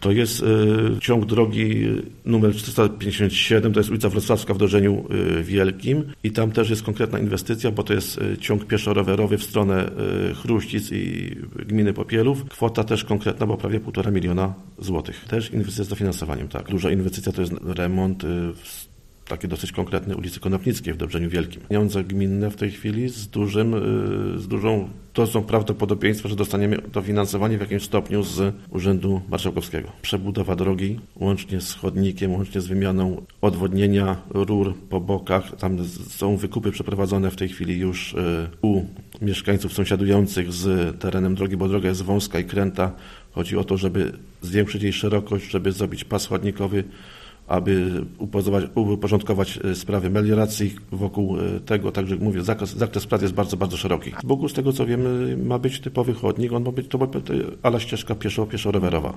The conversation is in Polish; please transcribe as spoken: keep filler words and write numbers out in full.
To jest y, ciąg drogi numer czterysta pięćdziesiąt siedem, to jest ulica Wrocławska w Dorzeniu y, Wielkim i tam też jest konkretna inwestycja, bo to jest y, ciąg pieszo-rowerowy w stronę y, Chruścic i gminy Popielów. Kwota też konkretna, bo prawie półtora miliona złotych. Też inwestycja z dofinansowaniem, tak. Duża inwestycja to jest remont y, w takie dosyć konkretne ulicy Konopnickiej w Dobrzeniu Wielkim. Pieniądze gminne w tej chwili z dużym, z dużą dozą prawdopodobieństwa, że dostaniemy dofinansowanie w jakimś stopniu z Urzędu Marszałkowskiego. Przebudowa drogi, łącznie z chodnikiem, łącznie z wymianą odwodnienia, rur po bokach. Tam są wykupy przeprowadzone w tej chwili już u mieszkańców sąsiadujących z terenem drogi, bo droga jest wąska i kręta. Chodzi o to, żeby zwiększyć jej szerokość, żeby zrobić pas chodnikowy, aby uporządkować sprawy melioracji wokół tego. Także mówię, zakres, zakres prac jest bardzo, bardzo szeroki. Z boku, z tego co wiemy, ma być typowy chodnik, on ma być to ala ścieżka pieszo, pieszo-rowerowa.